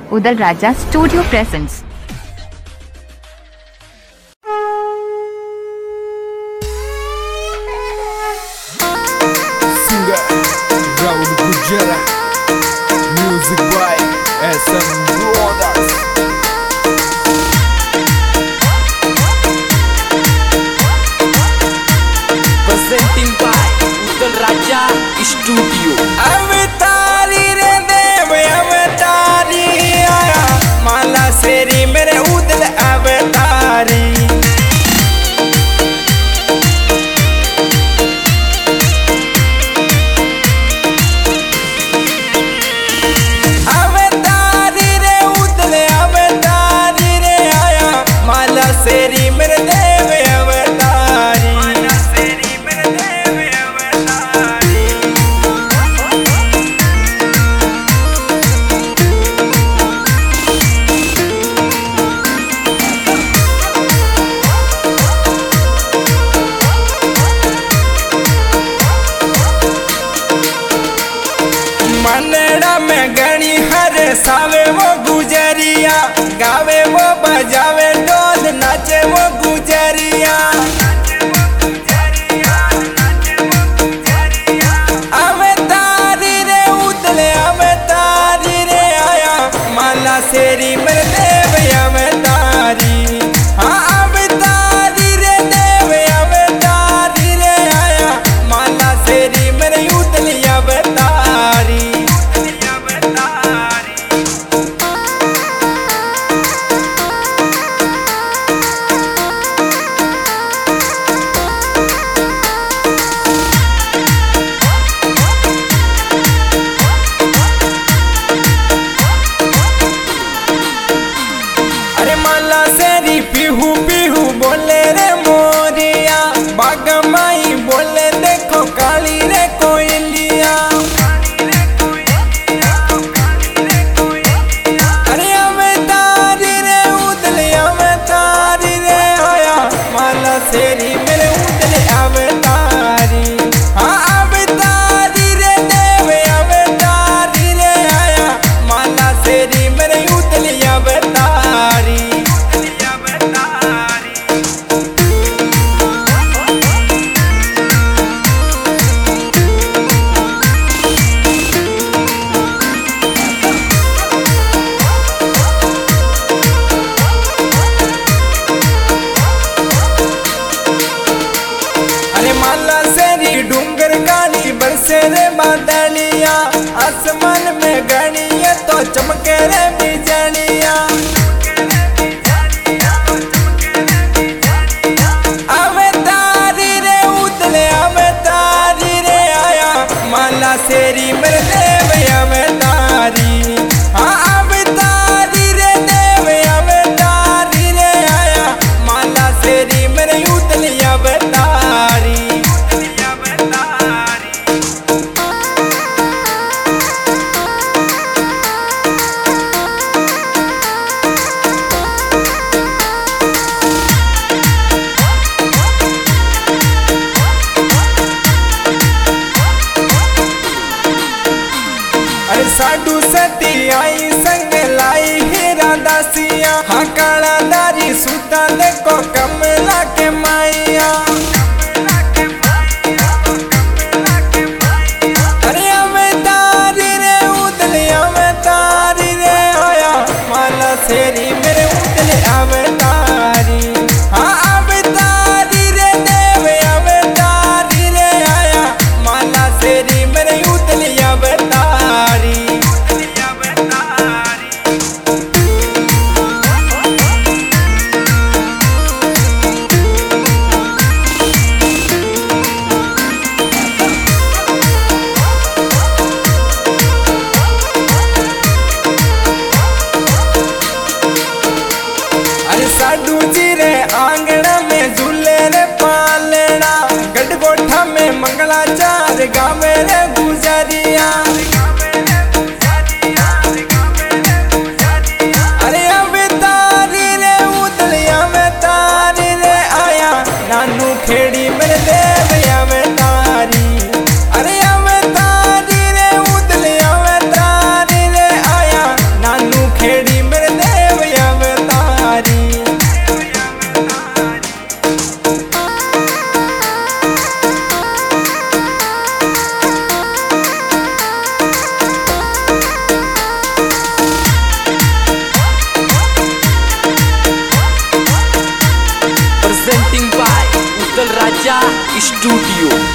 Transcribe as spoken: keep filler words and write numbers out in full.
Udal Raja Studio presents. Singer Raul Gujara, music by S M Brothers. Presenting by Udal Raja Studio. अवतारी रे देव अवतारी आया माला शेरी मेरे उदल अवतारी। अवतारी रे उदल अवतारी रे आया माला शेरी मेरे देव अवतारी। माला शेरी मेरे देव अवतारी। मनड़ा में गणी हरे सावे वो गुजरिया, गावे वो बजावे ढोल नाचे वो गुजरिया। अवतारी रे उदले अवतारी रे आया माला शेरी मेरे देव अवतारी। हाँ अवतारी रे देव अवतारी रे आया माला शेरी मेरे उदली अवतारी। अरे माला शेरी पीहू पीहू बोले रे मोरिया, बागमाई बोले देखो काली रे कोयलिया। अरे अवतारी रे उदले अवतारी रे आया माला शेरी मेरे उदले अवतारी। हाँ अवतारी रे देव अवतारी रे आया माला शेरी मेरे उदले अवतारी। अरे माला शेरी डूंगर काली बरसे रे बादलिया, आसमान में गणिया तो चमके रे बिजलिया। अवतारी रे उदले अवतारी रे आया माला शेरी मेरे देव अवतारी। हाँ अवतारी रे देव अवतारी रे आया माला शेरी मेरे उदली अवतारी। अरे साधु सती आई संग लाई हीरा दासिया, हाँ काला दारी सुता देखो कमला के माइया। अरे अवतारी रे उदले अवतारी रे आया माला शेरी मेरे उदले अवतारी। हाँ अवतारी रे देव अवतारी रे आया माला शेरी मेरे उदले अवतारी। अरे साधु जी रे आंगना में झूले रे पालना, गढ़गोठा में मंगलाचार गावे रे गुजरिया। अरे अवतारी रे उदली अवतारी रे आया नानू खेड़ी मेरे देव अवतारी। अरे अवतारी रे उदली अवतारी रे आया नानू खेड़ी स्टूडियो।